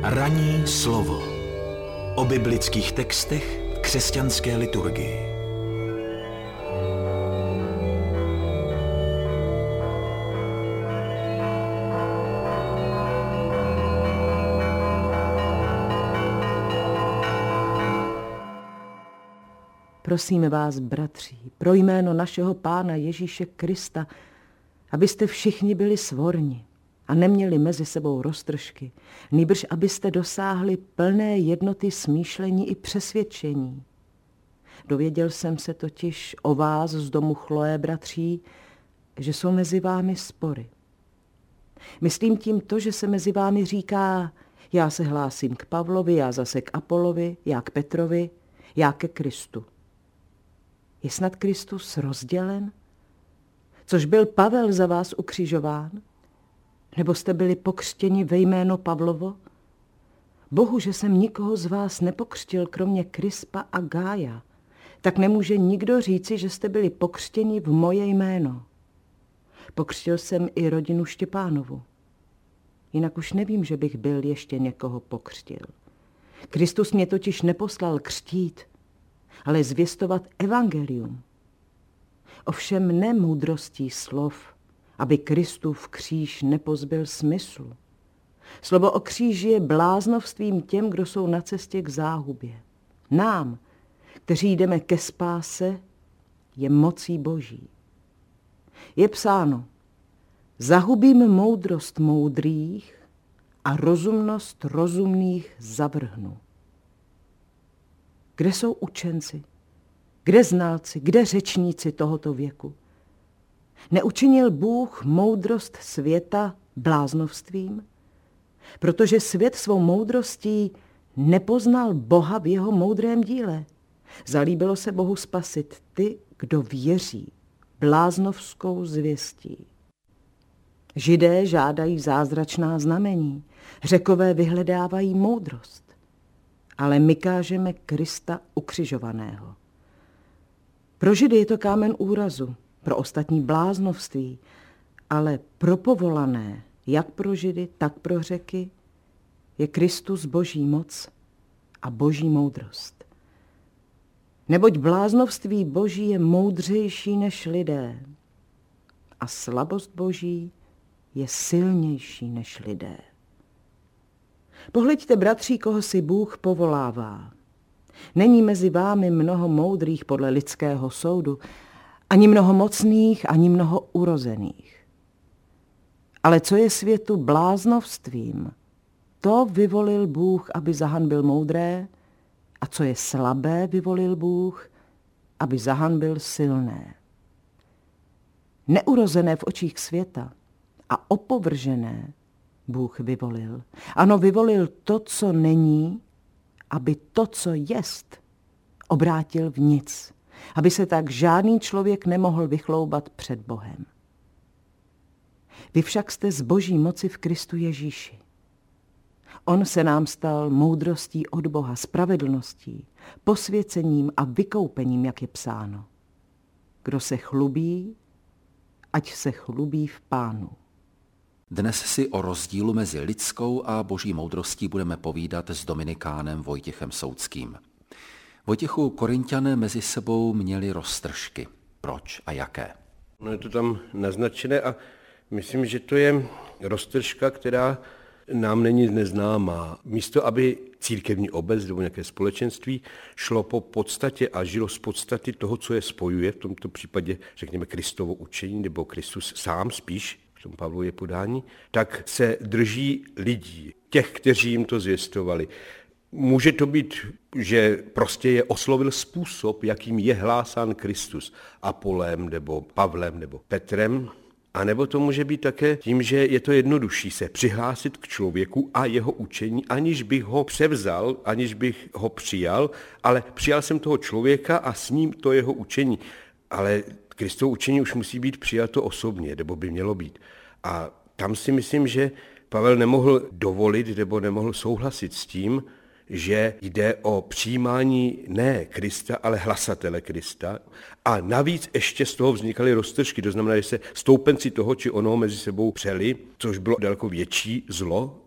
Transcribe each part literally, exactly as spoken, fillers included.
Ranní slovo o biblických textech v křesťanské liturgii. Prosíme vás, bratři, pro jméno našeho Pána Ježíše Krista, abyste všichni byli svorni a neměli mezi sebou roztržky, nýbrž abyste dosáhli plné jednoty smýšlení i přesvědčení. Dověděl jsem se totiž o vás z domu Chloé, bratří, že jsou mezi vámi spory. Myslím tím to, že se mezi vámi říká, já se hlásím k Pavlovi, já zase k Apolovi, já k Petrovi, já ke Kristu. Je snad Kristus rozdělen? Což byl Pavel za vás ukřižován? Nebo jste byli pokřtěni ve jméno Pavlovo? Bohu, že jsem nikoho z vás nepokřtil, kromě Krispa a Gája, tak nemůže nikdo říci, že jste byli pokřtěni v moje jméno. Pokřtil jsem i rodinu Štěpánovu. Jinak už nevím, že bych byl ještě někoho pokřtil. Kristus mě totiž neposlal křtít, ale zvěstovat evangelium. Ovšem ne moudrostí slov, aby Kristův kříž nepozbyl smyslu. Slovo o kříži je bláznovstvím těm, kdo jsou na cestě k záhubě. Nám, kteří jdeme ke spáse, je mocí Boží. Je psáno, zahubím moudrost moudrých a rozumnost rozumných zavrhnu. Kde jsou učenci? Kde znalci? Kde řečníci tohoto věku? Neučinil Bůh moudrost světa bláznovstvím? Protože svět svou moudrostí nepoznal Boha v jeho moudrém díle. Zalíbilo se Bohu spasit ty, kdo věří bláznovskou zvěstí. Židé žádají zázračná znamení, Řekové vyhledávají moudrost, ale my kážeme Krista ukřižovaného. Pro Židy je to kámen úrazu, pro ostatní bláznovství, ale pro povolané, jak pro Židy, tak pro Řeky, je Kristus Boží moc a Boží moudrost. Neboť bláznovství Boží je moudřejší než lidé a slabost Boží je silnější než lidé. Pohleďte, bratří, koho si Bůh povolává. Není mezi vámi mnoho moudrých podle lidského soudu, ani mnoho mocných, ani mnoho urozených. Ale co je světu bláznovstvím, to vyvolil Bůh, aby zahanbil moudré, a co je slabé, vyvolil Bůh, aby zahanbil silné. Neurozené v očích světa a opovržené Bůh vyvolil. Ano, vyvolil to, co není, aby to, co jest, obrátil v nic, aby se tak žádný člověk nemohl vychloubat před Bohem. Vy však jste z Boží moci v Kristu Ježíši. On se nám stal moudrostí od Boha, spravedlností, posvěcením a vykoupením, jak je psáno. Kdo se chlubí, ať se chlubí v Pánu. Dnes si o rozdílu mezi lidskou a boží moudrostí budeme povídat s dominikánem Vojtěchem Soudským. Vojtěchu, Korinťané mezi sebou měli roztržky. Proč a jaké? No je to tam naznačené a myslím, že to je roztržka, která nám není neznámá. Místo, aby církevní obec nebo nějaké společenství šlo po podstatě a žilo z podstaty toho, co je spojuje, v tomto případě řekněme Kristovo učení nebo Kristus sám spíš, v tom Pavlově podání, tak se drží lidí, těch, kteří jim to zvěstovali. Může to být, že prostě je oslovil způsob, jakým je hlásán Kristus Apolem nebo Pavlem nebo Petrem, a nebo to může být také tím, že je to jednodušší se přihlásit k člověku a jeho učení, aniž bych ho převzal, aniž bych ho přijal, ale přijal jsem toho člověka a s ním to jeho učení. Ale Kristovo učení už musí být přijato osobně, nebo by mělo být. A tam si myslím, že Pavel nemohl dovolit nebo nemohl souhlasit s tím, že jde o přijímání ne Krista, ale hlasatele Krista. A navíc ještě z toho vznikaly roztržky, to znamená, že se stoupenci toho či onoho mezi sebou přeli, což bylo daleko větší zlo,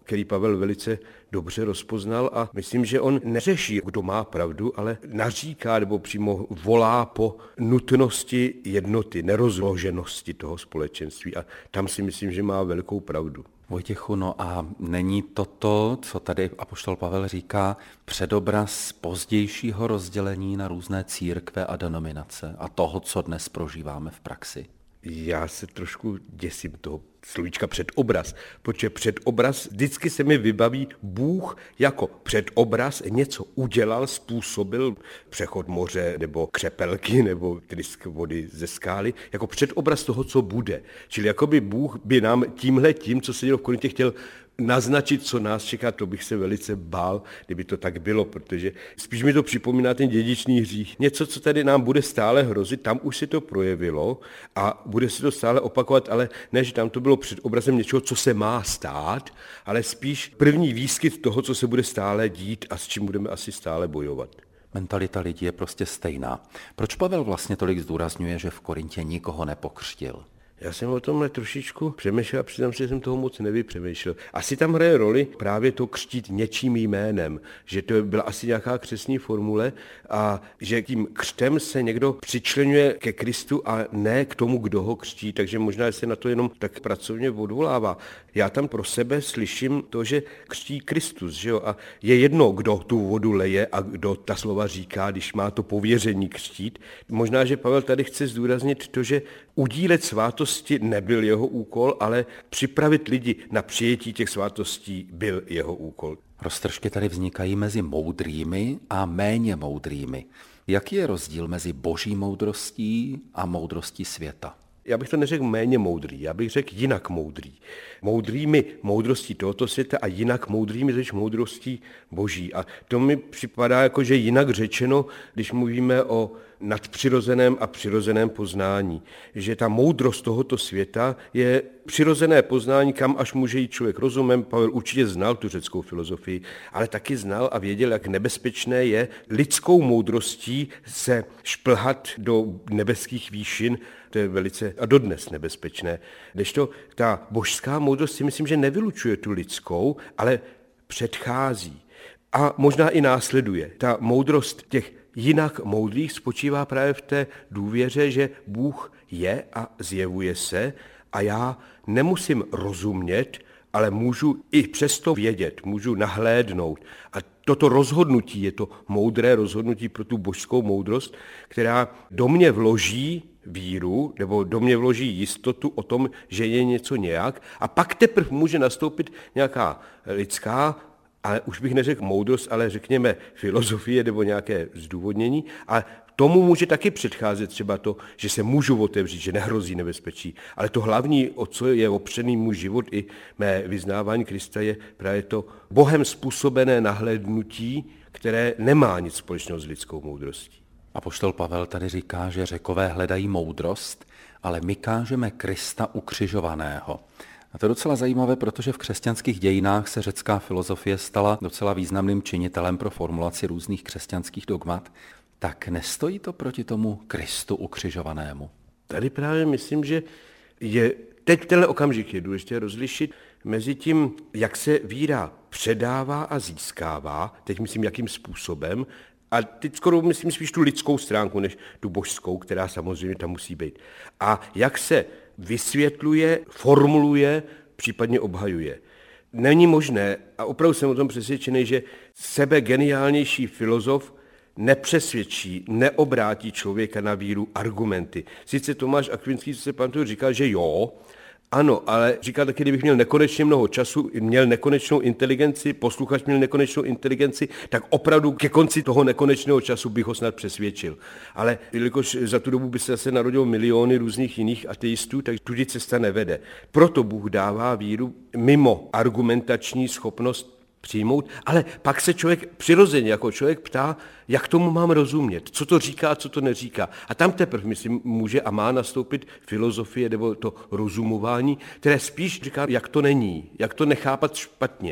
který Pavel velice dobře rozpoznal a myslím, že on neřeší, kdo má pravdu, ale naříká nebo přímo volá po nutnosti jednoty, nerozloženosti toho společenství a tam si myslím, že má velikou pravdu. Vojtěchu, no a není toto, co tady apoštol Pavel říká, předobraz pozdějšího rozdělení na různé církve a denominace a toho, co dnes prožíváme v praxi? Já se trošku děsím toho slovíčka předobraz, protože předobraz vždycky se mi vybaví Bůh jako předobraz něco udělal, způsobil přechod moře nebo křepelky nebo trysk vody ze skály, jako předobraz toho, co bude. Čili jakoby Bůh by nám tímhle tím, co se dělo v Korintě, chtěl naznačit, co nás čeká, to bych se velice bál, kdyby to tak bylo, protože spíš mi to připomíná ten dědičný hřích. Něco, co tady nám bude stále hrozit, tam už se to projevilo a bude se to stále opakovat, ale ne, že tam to bylo před obrazem něčeho, co se má stát, ale spíš první výskyt toho, co se bude stále dít a s čím budeme asi stále bojovat. Mentalita lidí je prostě stejná. Proč Pavel vlastně tolik zdůrazňuje, že v Korintě nikoho nepokřtil? Já jsem o tomhle trošičku přemýšlel a přiznám si, že jsem toho moc nevypřemýšlel. Asi tam hraje roli právě to křtít něčím jménem, že to byla asi nějaká křestní formule a že tím křtem se někdo přičleňuje ke Kristu a ne k tomu, kdo ho křtí, takže možná se na to jenom tak pracovně odvolává. Já tam pro sebe slyším to, že křtí Kristus, že jo? A je jedno, kdo tu vodu leje a kdo ta slova říká, když má to pověření křtít. Možná, že Pavel tady chce zdůraznit to, že udílet svátostí nebyl jeho úkol, ale připravit lidi na přijetí těch svátostí byl jeho úkol. Roztržky tady vznikají mezi moudrými a méně moudrými. Jaký je rozdíl mezi boží moudrostí a moudrostí světa? Já bych to neřekl méně moudrý, já bych řekl jinak moudrý. Moudrými moudrostí tohoto světa a jinak moudrými řeč moudrostí boží. A to mi připadá jako, že jinak řečeno, když mluvíme o nadpřirozeném a přirozeném poznání. Že ta moudrost tohoto světa je přirozené poznání, kam až může jít člověk rozumem. Pavel určitě znal tu řeckou filozofii, ale taky znal a věděl, jak nebezpečné je lidskou moudrostí se šplhat do nebeských výšin. To je velice a dodnes nebezpečné. Kdežto ta božská moudrost si myslím, že nevylučuje tu lidskou, ale předchází. A možná i následuje. Ta moudrost těch jinak moudrých spočívá právě v té důvěře, že Bůh je a zjevuje se a já nemusím rozumět, ale můžu i přesto vědět, můžu nahlédnout. A toto rozhodnutí je to moudré rozhodnutí pro tu božskou moudrost, která do mě vloží víru, nebo do mě vloží jistotu o tom, že je něco nějak a pak teprve může nastoupit nějaká lidská, ale už bych neřekl moudrost, ale řekněme filozofie nebo nějaké zdůvodnění. A tomu může taky předcházet třeba to, že se můžu otevřít, že nehrozí nebezpečí. Ale to hlavní, o co je opřený můj život i mé vyznávání Krista, je právě to Bohem způsobené nahlédnutí, které nemá nic společného s lidskou moudrostí. Apoštol Pavel tady říká, že Řekové hledají moudrost, ale my kážeme Krista ukřižovaného. A to je docela zajímavé, protože v křesťanských dějinách se řecká filozofie stala docela významným činitelem pro formulaci různých křesťanských dogmat. Tak nestojí to proti tomu Kristu ukřižovanému? Tady právě myslím, že je teď v tenhle okamžik je důležité rozlišit mezi tím, jak se víra předává a získává, teď myslím, jakým způsobem, a teď skoro myslím spíš tu lidskou stránku, než tu božskou, která samozřejmě tam musí být. A jak se vysvětluje, formuluje, případně obhajuje. Není možné, a opravdu jsem o tom přesvědčený, že sebe geniálnější filozof nepřesvědčí, neobrátí člověka na víru argumenty. Sice Tomáš Akvinský, co se pamatuju, říkal, že jo, ano, ale říkal taky, kdybych měl nekonečně mnoho času, měl nekonečnou inteligenci, posluchač měl nekonečnou inteligenci, tak opravdu ke konci toho nekonečného času bych ho snad přesvědčil. Ale jelikož za tu dobu by se zase narodilo miliony různých jiných ateistů, tak tudy cesta nevede. Proto Bůh dává víru mimo argumentační schopnost přijmout, ale pak se člověk přirozeně jako člověk ptá, jak tomu mám rozumět, co to říká, co to neříká. A tam teprve, myslím, může a má nastoupit filozofie nebo to rozumování, které spíš říká, jak to není, jak to nechápat špatně.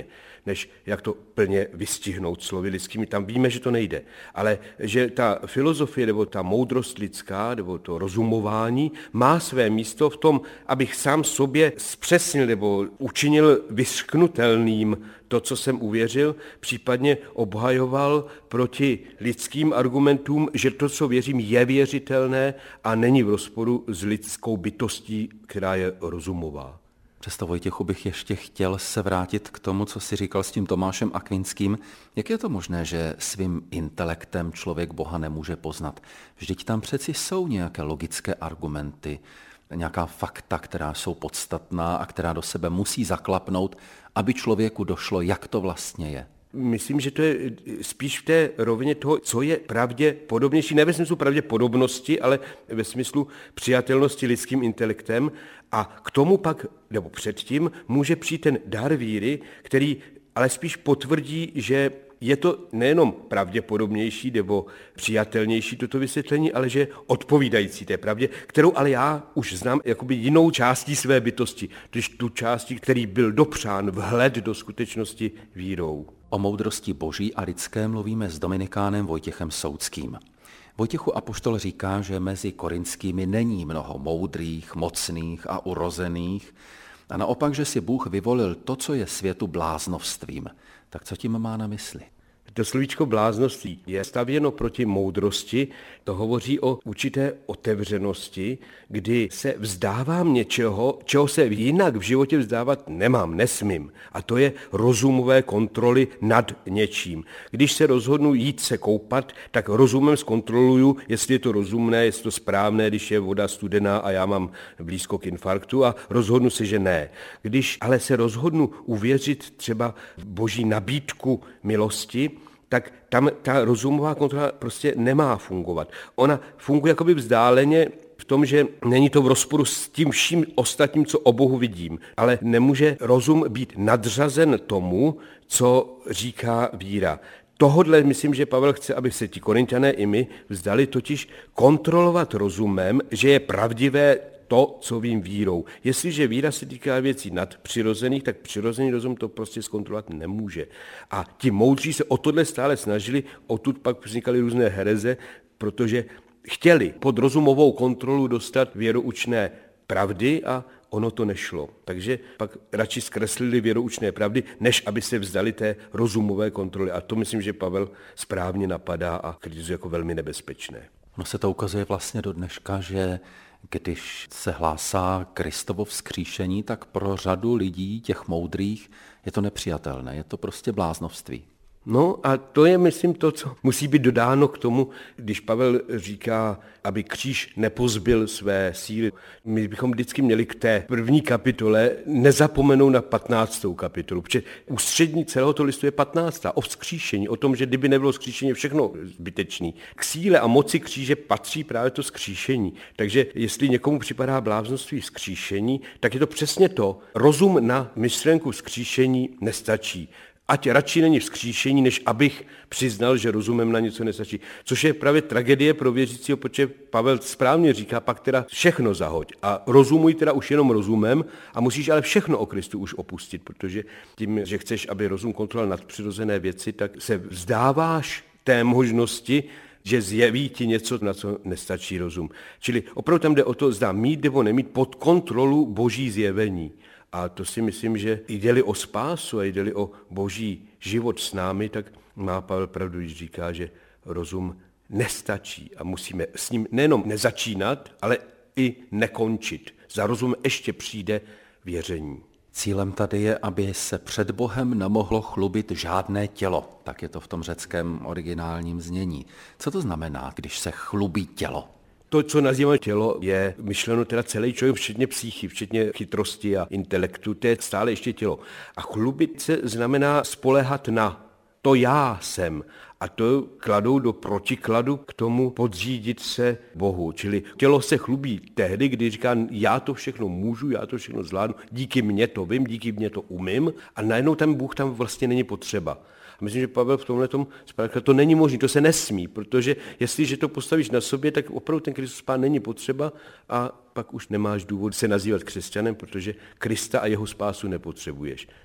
než jak to plně vystihnout slovy lidskými. Tam víme, že to nejde. Ale že ta filozofie nebo ta moudrost lidská nebo to rozumování má své místo v tom, abych sám sobě zpřesnil nebo učinil vyřknutelným to, co jsem uvěřil, případně obhajoval proti lidským argumentům, že to, co věřím, je věřitelné a není v rozporu s lidskou bytostí, která je rozumová. Přesto, Vojtěchu, bych ještě chtěl se vrátit k tomu, co jsi říkal s tím Tomášem Akvinským. Jak je to možné, že svým intelektem člověk Boha nemůže poznat? Vždyť tam přeci jsou nějaké logické argumenty, nějaká fakta, která jsou podstatná a která do sebe musí zaklapnout, aby člověku došlo, jak to vlastně je. Myslím, že to je spíš v té rovině toho, co je pravděpodobnější, ne ve smyslu pravděpodobnosti, ale ve smyslu přijatelnosti lidským intelektem a k tomu pak, nebo předtím, může přijít ten dar víry, který ale spíš potvrdí, že je to nejenom pravděpodobnější nebo přijatelnější toto vysvětlení, ale že odpovídající té pravdě, kterou ale já už znám jakoby jinou částí své bytosti, když tu částí, který byl dopřán vhled do skutečnosti vírou. O moudrosti boží a lidské mluvíme s dominikánem Vojtěchem Soudským. Vojtěchu, apoštol říká, že mezi korinskými není mnoho moudrých, mocných a urozených, a naopak, že si Bůh vyvolil to, co je světu bláznovstvím. Tak co tím má na mysli? To slovíčko bláznoství je stavěno proti moudrosti, to hovoří o určité otevřenosti, kdy se vzdávám něčeho, čeho se jinak v životě vzdávat nemám, nesmím. A to je rozumové kontroly nad něčím. Když se rozhodnu jít se koupat, tak rozumem zkontroluju, jestli je to rozumné, jestli je to správné, když je voda studená a já mám blízko k infarktu a rozhodnu se, že ne. Když ale se rozhodnu uvěřit třeba v boží nabídku milosti, tak tam ta rozumová kontrola prostě nemá fungovat. Ona funguje jakoby vzdáleně v tom, že není to v rozporu s tím vším ostatním, co o Bohu vidím, ale nemůže rozum být nadřazen tomu, co říká víra. Tohodle myslím, že Pavel chce, aby se ti Korinťané i my vzdali totiž kontrolovat rozumem, že je pravdivé to, co vím vírou. Jestliže víra se týká věcí nadpřirozených, tak přirozený rozum to prostě zkontrolovat nemůže. A ti moudří se o tohle stále snažili, odtud pak vznikaly různé hereze, protože chtěli pod rozumovou kontrolu dostat věroučné pravdy a ono to nešlo. Takže pak radši zkreslili věroučné pravdy, než aby se vzdali té rozumové kontroly. A to myslím, že Pavel správně napadá a kritizuje jako velmi nebezpečné. No se to ukazuje vlastně do dneška, že když se hlásá Kristovo vzkříšení, tak pro řadu lidí, těch moudrých, je to nepřijatelné, je to prostě bláznovství. No a to je, myslím, to, co musí být dodáno k tomu, když Pavel říká, aby kříž nepozbyl své síly. My bychom vždycky měli k té první kapitole nezapomenout na patnáctou kapitolu, protože ústřední celého toho listu je patnáctá o vzkříšení, o tom, že kdyby nebylo vzkříšení, všechno zbytečný. K síle a moci kříže patří právě to vzkříšení. Takže jestli někomu připadá bláznoství vzkříšení, tak je to přesně to. Rozum na myšlenku vzkříšení nestačí. Ať radši není vzkříšení, než abych přiznal, že rozumem na něco nestačí. Což je právě tragédie pro věřícího, protože Pavel správně říká, pak teda všechno zahoď a rozumuj teda už jenom rozumem a musíš ale všechno o Kristu už opustit, protože tím, že chceš, aby rozum kontroloval nadpřirozené věci, tak se vzdáváš té možnosti, že zjeví ti něco, na co nestačí rozum. Čili opravdu tam jde o to, zda mít nebo nemít pod kontrolu boží zjevení. A to si myslím, že jde-li o spásu a jde-li o boží život s námi, tak má Pavel pravdu, když říká, že rozum nestačí a musíme s ním nejenom nezačínat, ale i nekončit. Za rozum ještě přijde věření. Cílem tady je, aby se před Bohem nemohlo chlubit žádné tělo. Tak je to v tom řeckém originálním znění. Co to znamená, když se chlubí tělo? To, co nazýváme tělo, je myšleno teda celý člověk, včetně psychy, včetně chytrosti a intelektu, to je stále ještě tělo. A chlubit se znamená spoléhat na to já jsem. A to kladou do protikladu k tomu podřídit se Bohu. Čili tělo se chlubí tehdy, kdy říká, já to všechno můžu, já to všechno zvládnu, díky mně to vím, díky mně to umím a najednou ten Bůh tam vlastně není potřeba. A myslím, že Pavel v tomhletom zprátka, to není možné, to se nesmí, protože jestliže to postavíš na sobě, tak opravdu ten Kristus Pán není potřeba a pak už nemáš důvod se nazývat křesťanem, protože Krista a jeho spásu nepotřebuješ.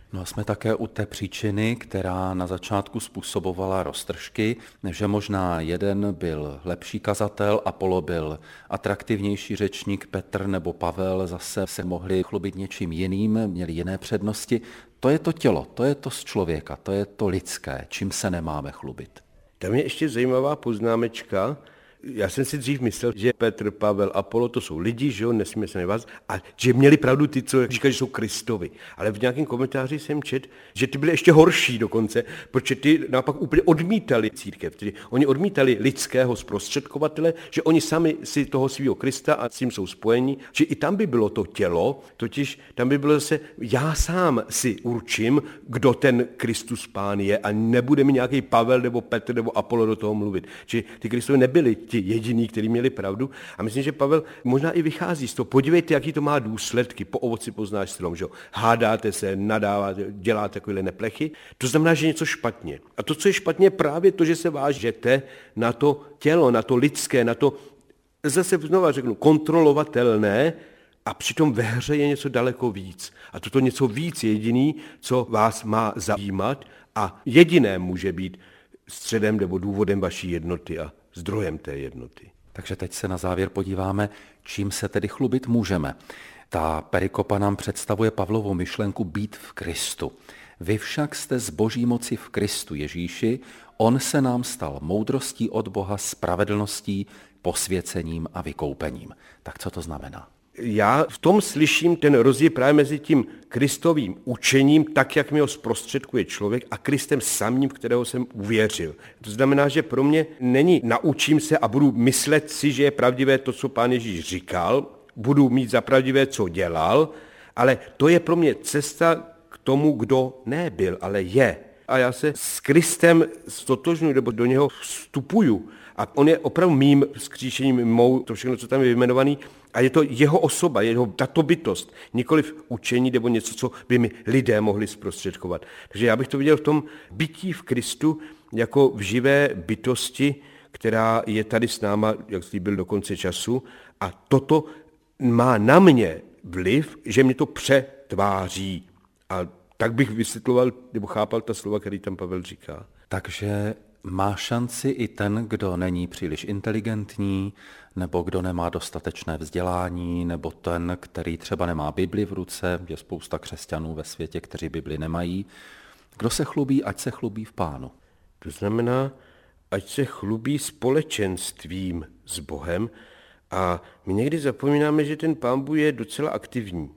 No a jsme také u té příčiny, která na začátku způsobovala roztržky, že možná jeden byl lepší kazatel, Apollo byl atraktivnější řečník, Petr nebo Pavel zase se mohli chlubit něčím jiným, měli jiné přednosti. To je to tělo, to je to z člověka, to je to lidské, čím se nemáme chlubit. Tam je ještě zajímavá poznámečka. Já jsem si dřív myslel, že Petr, Pavel, Apollo, to jsou lidi, že jo, nesmíme se nevázat, a že měli pravdu ty, co říkají, že jsou Kristovi. Ale v nějakém komentáři jsem četl, že ty byly ještě horší dokonce, protože ty naopak úplně odmítali církev. Tedy oni odmítali lidského zprostředkovatele, že oni sami si toho svého Krista a s tím jsou spojení, že i tam by bylo to tělo, totiž tam by bylo zase, já sám si určím, kdo ten Kristus Pán je a nebude mi nějaký Pavel nebo Petr nebo Apollo do toho mluvit. Či ty Kristovi nebyli ti jediní, kteří měli pravdu. A myslím, že Pavel možná i vychází z toho. Podívejte, jaký to má důsledky. Po ovoci poznáš strom, že jo. Hádáte se, nadáváte, děláte takovéhle neplechy. To znamená, že něco špatně. A to, co je špatně, je právě to, že se vážete na to tělo, na to lidské, na to, zase znova řeknu, kontrolovatelné, a přitom ve hře je něco daleko víc. A toto něco víc je jediný, co vás má zajímat a jediné může být středem nebo důvodem vaší jednoty a zdrojem té jednoty. Takže teď se na závěr podíváme, čím se tedy chlubit můžeme. Ta perikopa nám představuje Pavlovu myšlenku být v Kristu. Vy však jste z boží moci v Kristu Ježíši, on se nám stal moudrostí od Boha, spravedlností, posvěcením a vykoupením. Tak co to znamená? Já v tom slyším ten rozdíl právě mezi tím Kristovým učením, tak jak mi ho zprostředkuje člověk, a Kristem samým, kterého jsem uvěřil. To znamená, že pro mě není naučím se a budu myslet si, že je pravdivé to, co Pán Ježíš říkal, budu mít za pravdivé, co dělal, ale to je pro mě cesta k tomu, kdo nebyl, ale je. A já se s Kristem stotožňuji, nebo do něho vstupuju. A on je opravdu mým vzkříšením, mou, to všechno, co tam je vyjmenovaný, a je to jeho osoba, jeho tato bytost, nikoliv učení nebo něco, co by mi lidé mohli zprostředkovat. Takže já bych to viděl v tom bytí v Kristu jako v živé bytosti, která je tady s náma, jak slíbil, do konce času, a toto má na mě vliv, že mě to přetváří. A tak bych vysvětloval nebo chápal ta slova, který tam Pavel říká. Takže má šanci i ten, kdo není příliš inteligentní, nebo kdo nemá dostatečné vzdělání, nebo ten, který třeba nemá Bibli v ruce, je spousta křesťanů ve světě, kteří Bibli nemají. Kdo se chlubí, ať se chlubí v Pánu. To znamená, ať se chlubí společenstvím s Bohem, a my někdy zapomínáme, že ten Pán Bůh je docela aktivní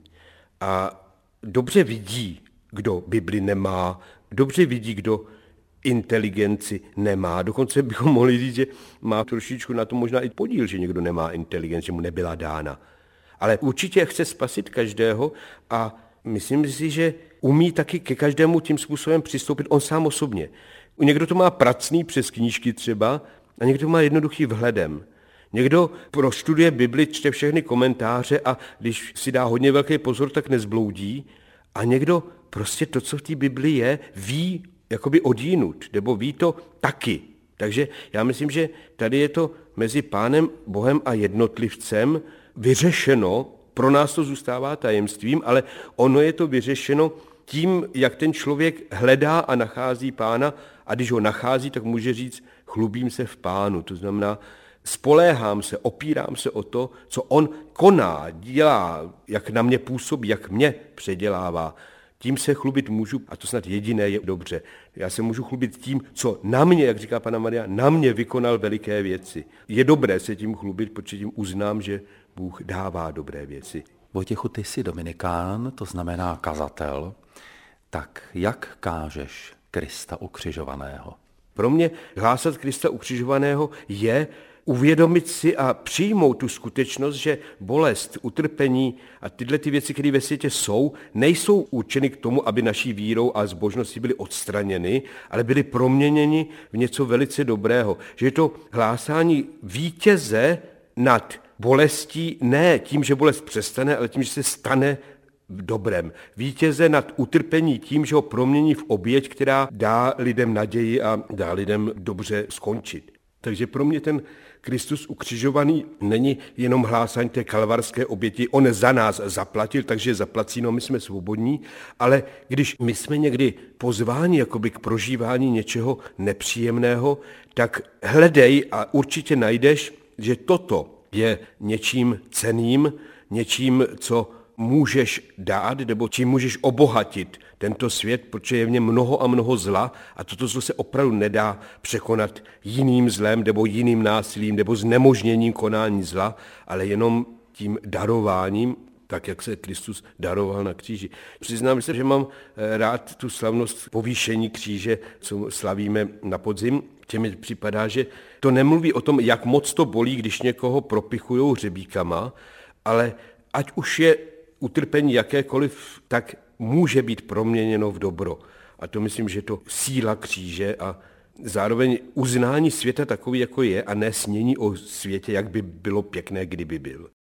a dobře vidí, kdo Bibli nemá, dobře vidí, kdo inteligenci nemá. Dokonce bychom mohli říct, že má trošičku na to možná i podíl, že někdo nemá inteligenci, že mu nebyla dána. Ale určitě chce spasit každého a myslím si, že umí taky ke každému tím způsobem přistoupit on sám osobně. Někdo to má pracný přes knížky třeba a někdo má jednoduchý vhledem. Někdo prostuduje Bibli, čte všechny komentáře a když si dá hodně velký pozor, tak nezbloudí. A někdo prostě to, co v té Bibli je, ví jakoby odjinut, nebo ví to taky. Takže já myslím, že tady je to mezi Pánem Bohem a jednotlivcem vyřešeno, pro nás to zůstává tajemstvím, ale ono je to vyřešeno tím, jak ten člověk hledá a nachází Pána, a když ho nachází, tak může říct, chlubím se v Pánu. To znamená, spoléhám se, opírám se o to, co on koná, dělá, jak na mě působí, jak mě předělává. Tím se chlubit můžu, a to snad jediné je dobře. Já se můžu chlubit tím, co na mě, jak říká Panna Maria, na mě vykonal veliké věci. Je dobré se tím chlubit, protože tím uznám, že Bůh dává dobré věci. Vojtěchu, ty jsi dominikán, to znamená kazatel. Tak jak kážeš Krista ukřižovaného? Pro mě hlásat Krista ukřižovaného je uvědomit si a přijmout tu skutečnost, že bolest, utrpení a tyhle ty věci, které ve světě jsou, nejsou určeny k tomu, aby naší vírou a zbožností byly odstraněny, ale byly proměněny v něco velice dobrého. Že je to hlásání vítěze nad bolestí, ne tím, že bolest přestane, ale tím, že se stane v dobrém. Vítěze nad utrpení tím, že ho promění v oběť, která dá lidem naději a dá lidem dobře skončit. Takže pro mě ten Kristus ukřižovaný není jenom hlásání té kalvarské oběti, on za nás zaplatil, takže je zaplacíno, my jsme svobodní, ale když my jsme někdy pozváni jakoby k prožívání něčeho nepříjemného, tak hledej a určitě najdeš, že toto je něčím cenným, něčím, co můžeš dát, nebo čím můžeš obohatit tento svět, protože je v něm mnoho a mnoho zla a toto zlo se opravdu nedá překonat jiným zlem nebo jiným násilím nebo znemožněním konání zla, ale jenom tím darováním, tak jak se Kristus daroval na kříži. Přiznám se, že mám rád tu slavnost povýšení kříže, co slavíme na podzim. Tě mi připadá, že to nemluví o tom, jak moc to bolí, když někoho propichujou hřebíkama, ale ať už je utrpení jakékoliv, tak může být proměněno v dobro. A to myslím, že to síla kříže a zároveň uznání světa takový, jako je, a ne snění o světě, jak by bylo pěkné, kdyby byl.